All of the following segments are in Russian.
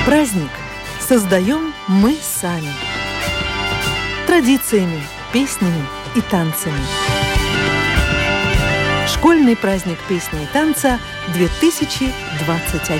Праздник создаем мы сами. Традициями, песнями и танцами. Школьный праздник песни и танца 2021.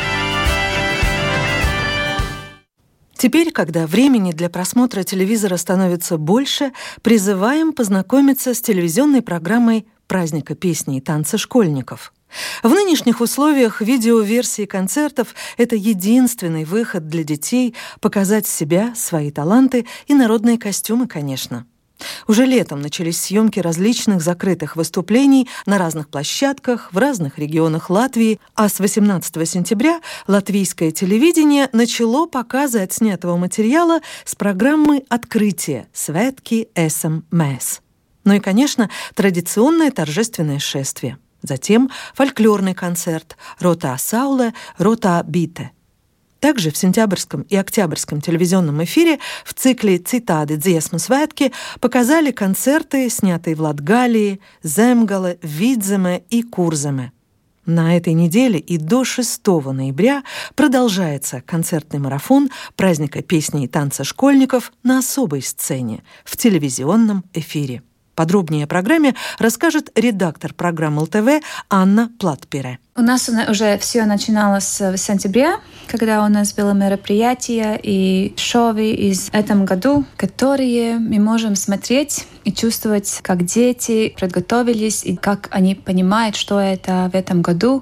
Теперь, когда времени для просмотра телевизора становится больше, призываем познакомиться с телевизионной программой праздника песни и танца школьников. В нынешних условиях видеоверсии концертов – это единственный выход для детей показать себя, свои таланты и народные костюмы, конечно. Уже летом начались съемки различных закрытых выступлений на разных площадках в разных регионах Латвии, а с 18 сентября латвийское телевидение начало показы отснятого материала с программы «Открытие» «Svētki esam mēs». Ну и, конечно, традиционное торжественное шествие. Затем фольклорный концерт «Рота Сауле, Рота Бите». Также в сентябрьском и октябрьском телевизионном эфире в цикле «Citādi dziesmu svētki» показали концерты, снятые в Латгалии, Земгале, Видземе и Курземе. На этой неделе и до 6 ноября продолжается концертный марафон праздника песни и танца школьников на особой сцене в телевизионном эфире. Подробнее о программе расскажет редактор программы ЛТВ Анна Платпире. У нас уже все начиналось в сентябре, когда у нас было мероприятие и шоу из этом году, которые мы можем смотреть и чувствовать, как дети подготовились и как они понимают, что это в этом году.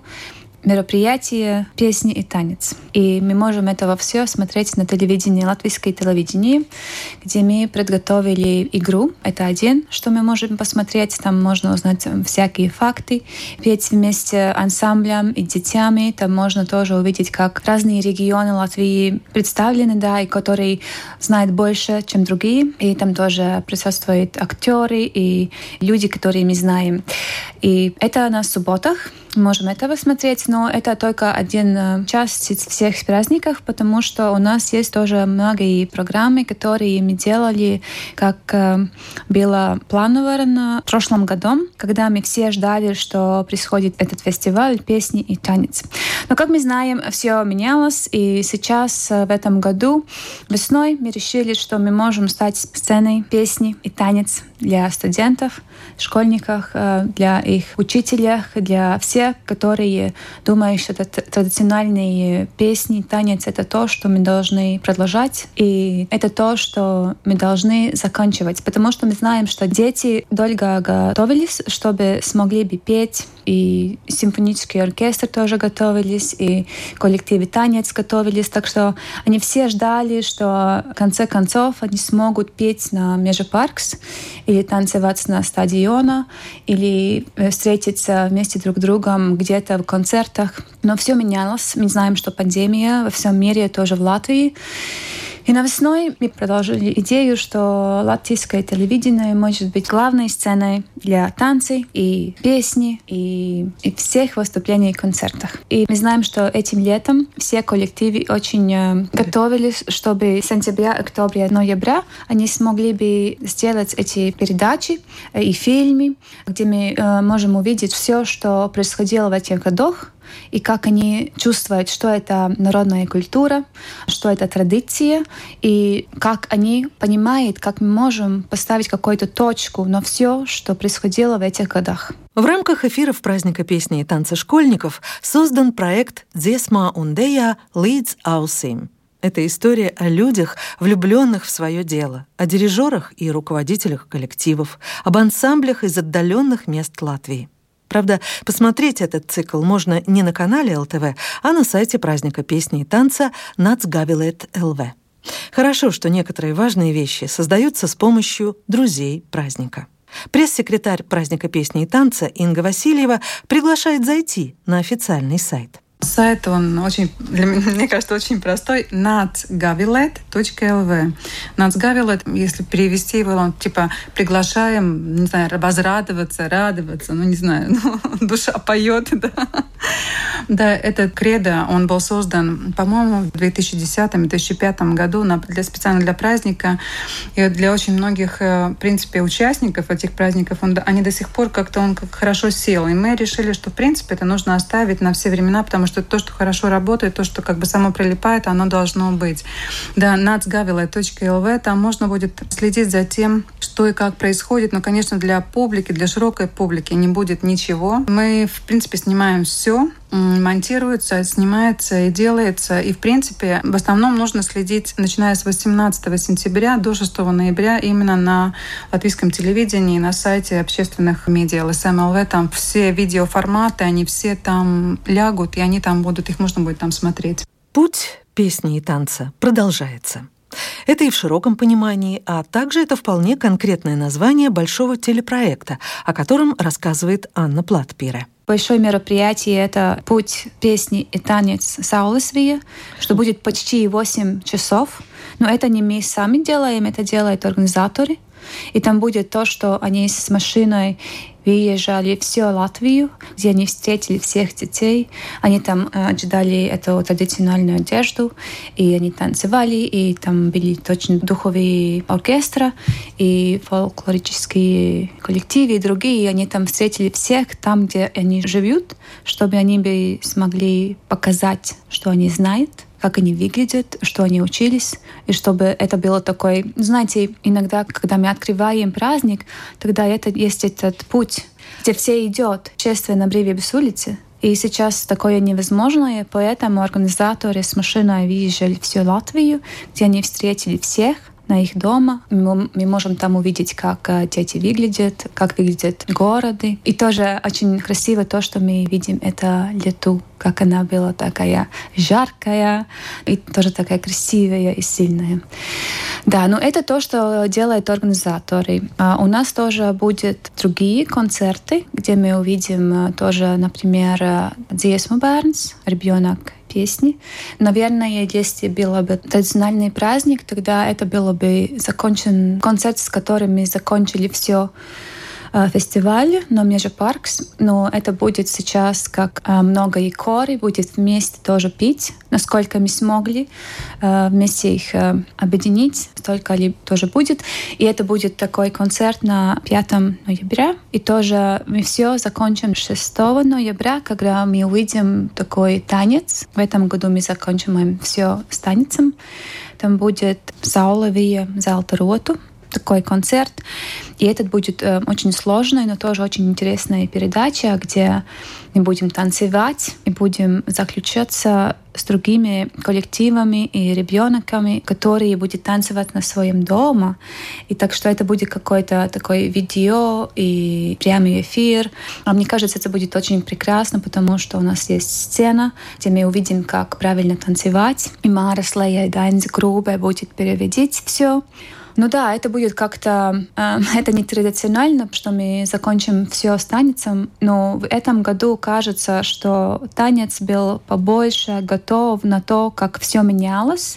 Мероприятие «Песни и танец». И мы можем этого все смотреть на телевидении, латвийское телевидение, где мы подготовили игру. Это один, что мы можем посмотреть. Там можно узнать всякие факты, петь вместе ансамблем и детьми. Там можно тоже увидеть, как разные регионы Латвии представлены, да, и которые знают больше, чем другие. И там тоже присутствуют актеры и люди, которые мы знаем. И это на субботах. Можем этого смотреть, но это только один часть из всех праздников, потому что у нас есть тоже многие программы, которые мы делали, как было планировано в прошлом году, когда мы все ждали, что происходит этот фестиваль «Песни и танец». Но, как мы знаем, все менялось, и сейчас в этом году весной мы решили, что мы можем стать сценой песни и танец для студентов, школьников, для их учителей, для всех, которые думают, что традиционные песни, танец — это то, что мы должны продолжать, и это то, что мы должны заканчивать. Потому что мы знаем, что дети долго готовились, чтобы смогли бы петь, и симфонический оркестр тоже готовились, и коллективы танец готовились. Так что они все ждали, что в конце концов они смогут петь на Межапаркс или танцевать на стадионе, или встретиться вместе друг с другом где-то в концертах. Но все менялось. Мы знаем, что пандемия во всем мире, тоже в Латвии. И на весной мы продолжили идею, что латвийское телевидение может быть главной сценой для танцев и песни и всех выступлений и концертах. И мы знаем, что этим летом все коллективы очень готовились, чтобы с сентября, октября, ноября они смогли бы сделать эти передачи и фильмы, где мы можем увидеть все, что происходило в этих годах, и как они чувствуют, что это народная культура, что это традиция, и как они понимают, как мы можем поставить какую-то точку на все, что происходило в этих годах. В рамках эфиров праздника песни и танца школьников создан проект «Dziesma un deja līdz ausīm». Это история о людях, влюбленных в свое дело, о дирижерах и руководителях коллективов, об ансамблях из отдаленных мест Латвии. Правда, посмотреть этот цикл можно не на канале ЛТВ, а на сайте праздника песни и танца Nāc-Gavilēt.lv. Хорошо, что некоторые важные вещи создаются с помощью друзей праздника. Пресс-секретарь праздника песни и танца Инга Васильева приглашает зайти на официальный сайт. Сайт, он очень, мне кажется, очень простой. Nāc-Gavilēt.lv. Nāc-Gavilēt, если перевести его, он типа приглашаем, не знаю, возрадоваться, радоваться, не знаю, душа поет, да. Да, этот кредо, он был создан, по-моему, в 2010-2005 году специально для праздника. И для очень многих, в принципе, участников этих праздников, они до сих пор как-то он хорошо сел. И мы решили, что, в принципе, это нужно оставить на все времена, потому что что то, что хорошо работает, то, что как бы само прилипает, оно должно быть. Да, nacgavile.lv, там можно будет следить за тем, что и как происходит, но, конечно, для публики, для широкой публики не будет ничего. Мы, в принципе, снимаем все, монтируется, снимается и делается. И, в принципе, в основном нужно следить, начиная с 18 сентября до 6 ноября именно на латвийском телевидении, на сайте общественных медиа ЛСМ.ЛВ. Там все видеоформаты, они все там лягут, и они там будут, их можно будет там смотреть. Путь песни и танца продолжается. Это и в широком понимании, а также это вполне конкретное название большого телепроекта, о котором рассказывает Анна Платпире. Большое мероприятие — это «Путь песни и танец Саулесвия», что будет почти 8 часов. Но это не мы сами делаем, это делают организаторы. И там будет то, что они с машиной выезжали всю Латвию, где они встретили всех детей. Они там ожидали эту традиционную одежду, и они танцевали, и там были точно духовые оркестры, и фольклорические коллективы, и другие. И они там встретили всех там, где они живут, чтобы они смогли показать, что они знают, как они выглядят, что они учились, и чтобы это было такой... Знаете, иногда, когда мы открываем праздник, тогда есть этот путь, где все идут, шествие на Брīvības улице. И сейчас такое невозможное, поэтому организаторы с машиной выезжали всю Латвию, где они встретили всех на их дома. Мы можем там увидеть, как дети выглядят, как выглядят города. И тоже очень красиво то, что мы видим, это лету, как она была такая жаркая и тоже такая красивая и сильная. Да, но это то, что делают организаторы. У нас тоже будут другие концерты, где мы увидим тоже, например, «Dziesmu bērns», ребенок песни. Наверное, если был бы традиционный праздник, тогда это было бы закончен концерт, с которым мы закончили все фестиваль, но Meža parks. Но это будет сейчас как много и хоры, будет вместе тоже петь, насколько мы смогли вместе их объединить, столько ли тоже будет. И это будет такой концерт на 5 ноября. И тоже мы все закончим 6 ноября, когда мы увидим такой танец. В этом году мы закончим все с танцем. Там будет Saulevija zelta rotu, такой концерт. И этот будет очень сложный, но тоже очень интересная передача, где мы будем танцевать и будем заключаться с другими коллективами и ребенками, которые будут танцевать на своем доме. И так что это будет какой-то такой видео и прямой эфир. А мне кажется, это будет очень прекрасно, потому что у нас есть сцена, где мы увидим, как правильно танцевать. И Māra Sleja и Dainza Grūbe будет переводить все. Ну да, это будет как-то... это не традиционально, что мы закончим все с танцем, но в этом году кажется, что танец был побольше готов на то, как все менялось.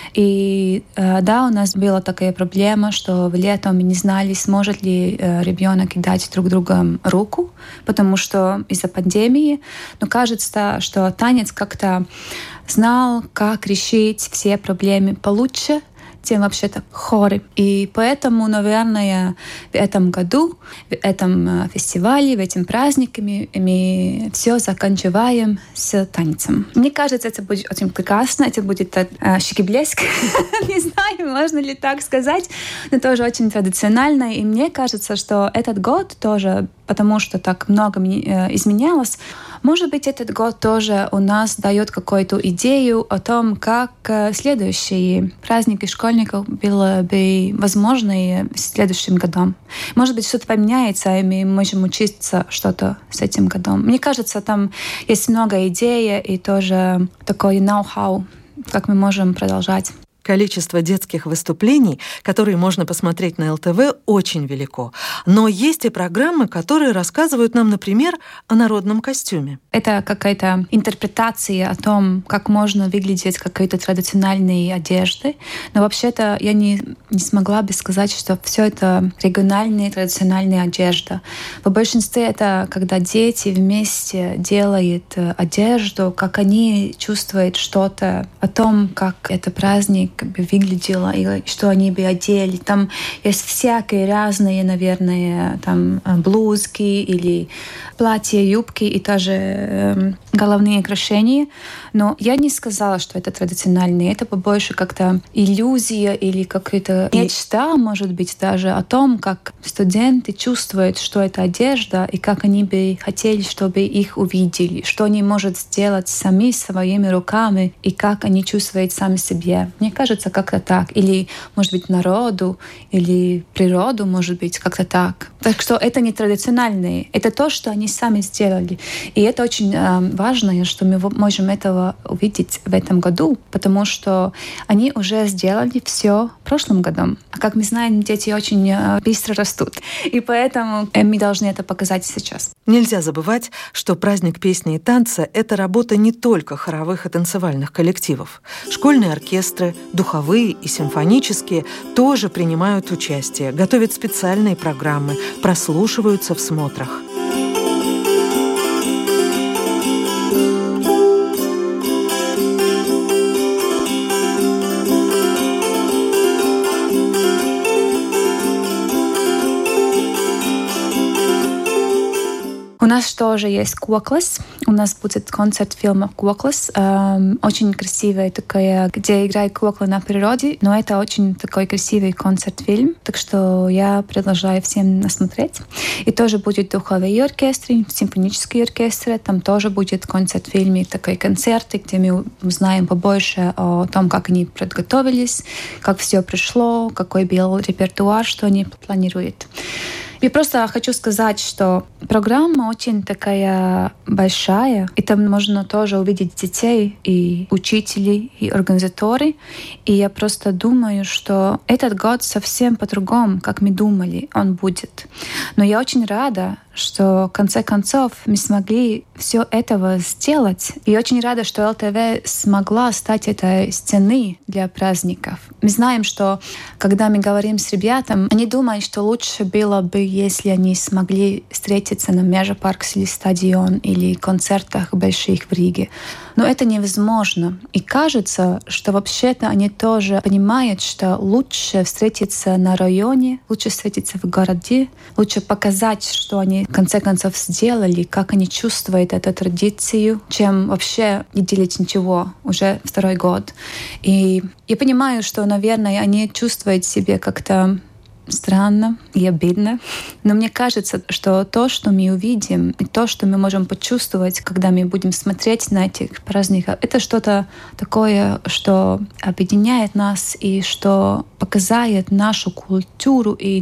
И да, у нас была такая проблема, что в лето мы не знали, сможет ли ребенок дать друг другу руку, потому что из-за пандемии. Но кажется, что танец как-то знал, как решить все проблемы получше, чем вообще-то хоры. И поэтому, наверное, в этом году, в этом фестивале, в этом празднике мы все заканчиваем с танцем. Мне кажется, это будет очень прекрасно, это будет шики-блеск. Не знаю, можно ли так сказать, но тоже очень традиционально. И мне кажется, что этот год тоже, потому что так много изменялось, может быть, этот год тоже у нас дает какую-то идею о том, как следующие праздники школьников было бы возможны в следующем году. Может быть, что-то поменяется, и мы можем учиться что-то с этим годом. Мне кажется, там есть много идей и тоже такой know-how, как мы можем продолжать. Количество детских выступлений, которые можно посмотреть на ЛТВ, очень велико. Но есть и программы, которые рассказывают нам, например, о народном костюме. Это какая-то интерпретация о том, как можно выглядеть какой-то традиционной одежды. Но вообще-то я не смогла бы сказать, что все это региональная традиционная одежда. В большинстве это когда дети вместе делают одежду, как они чувствуют что-то о том, как этот праздник как бы выглядело, или что они бы одели. Там есть всякие разные, наверное, там блузки или платья, юбки и даже головные украшения. Но я не сказала, что это традиционные. Это побольше как-то иллюзия или какая-то мечта, может быть, даже о том, как студенты чувствуют, что это одежда, и как они бы хотели, чтобы их увидели, что они могут сделать сами своими руками, и как они чувствуют сами себе. Мне кажется, как-то так. Или, может быть, народу, или природу, может быть, как-то так. Так что это не традиционные. Это то, что они сами сделали. И это очень важно, что мы можем этого увидеть в этом году, потому что они уже сделали все в прошлом году. А как мы знаем, дети очень быстро растут. И поэтому мы должны это показать сейчас. Нельзя забывать, что праздник песни и танца — это работа не только хоровых и танцевальных коллективов. Школьные оркестры, духовые и симфонические тоже принимают участие, готовят специальные программы, прослушиваются в смотрах. У нас тоже есть «Коклас». У нас будет концерт фильма «Коклас». Очень красивая такая, где играет кукла на природе. Но это очень такой красивый концерт-фильм. Так что я предложаю всем посмотреть. И тоже будет духовые оркестры, симфонические оркестры. Там тоже будет концерт-фильм, такой концерты, где мы узнаем побольше о том, как они подготовились, как все пришло, какой был репертуар, что они планируют. Я просто хочу сказать, что программа очень такая большая, и там можно тоже увидеть детей, и учителей, и организаторы. И я просто думаю, что этот год совсем по-другому, как мы думали, он будет. Но я очень рада, что в конце концов мы смогли все этого сделать. И очень рада, что ЛТВ смогла стать этой сценой для праздников. Мы знаем, что когда мы говорим с ребятами, они думают, что лучше было бы, если они смогли встретиться на Межапаркс или стадион или концертах больших в Риге. Но это невозможно. И кажется, что вообще-то они тоже понимают, что лучше встретиться на районе, лучше встретиться в городе, лучше показать, что они в конце концов сделали, как они чувствуют эту традицию, чем вообще не делать ничего уже второй год. И я понимаю, что, наверное, они чувствуют себя как-то странно и обидно. Но мне кажется, что то, что мы увидим, и то, что мы можем почувствовать, когда мы будем смотреть на этих праздников, это что-то такое, что объединяет нас и что показывает нашу культуру и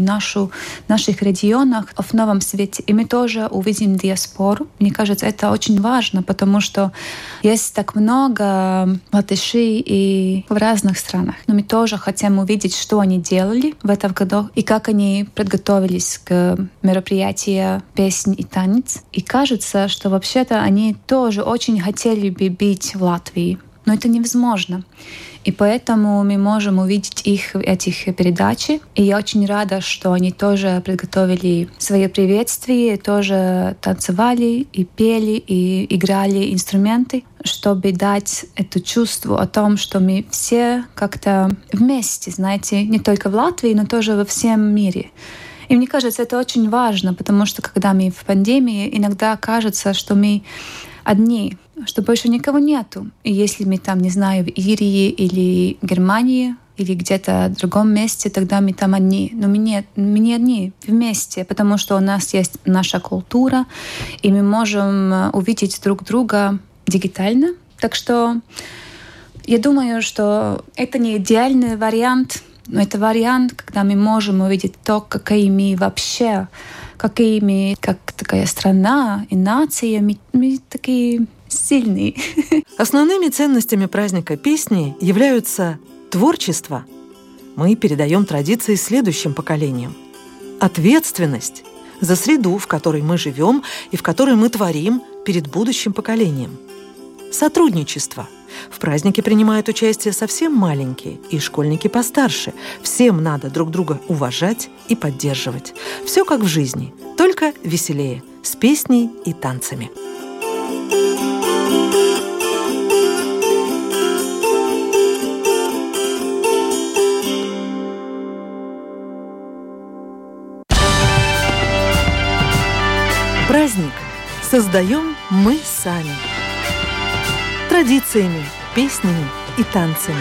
наших регионах в новом свете. И мы тоже увидим диаспору. Мне кажется, это очень важно, потому что есть так много латышей и в разных странах. Но мы тоже хотим увидеть, что они делали в этом году, и как они подготовились к мероприятию «Песнь и танец». И кажется, что вообще-то они тоже очень хотели бы быть в Латвии. Но это невозможно. И поэтому мы можем увидеть их в этих передачах. И я очень рада, что они тоже подготовили свои приветствия, тоже танцевали и пели, и играли инструменты, чтобы дать это чувство о том, что мы все как-то вместе, знаете, не только в Латвии, но тоже во всем мире. И мне кажется, это очень важно, потому что когда мы в пандемии, иногда кажется, что мы одни, что больше никого нету. И если мы там, не знаю, в Ирии или Германии, или где-то в другом месте, тогда мы там одни. Но мы не одни, вместе, потому что у нас есть наша культура, и мы можем увидеть друг друга дигитально. Так что я думаю, что это не идеальный вариант, но это вариант, когда мы можем увидеть то, какие мы вообще, какие мы, как такая страна и нация, мы такие сильные. Основными ценностями праздника песни являются творчество. Мы передаем традиции следующим поколениям. Ответственность за среду, в которой мы живем и в которой мы творим перед будущим поколением. Сотрудничество. В празднике принимают участие совсем маленькие и школьники постарше. Всем надо друг друга уважать и поддерживать. Все как в жизни, только веселее, с песней и танцами. создаем мы сами. Традициями, песнями и танцами.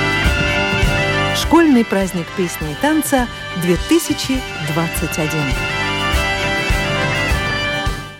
Школьный праздник песни и танца 2021.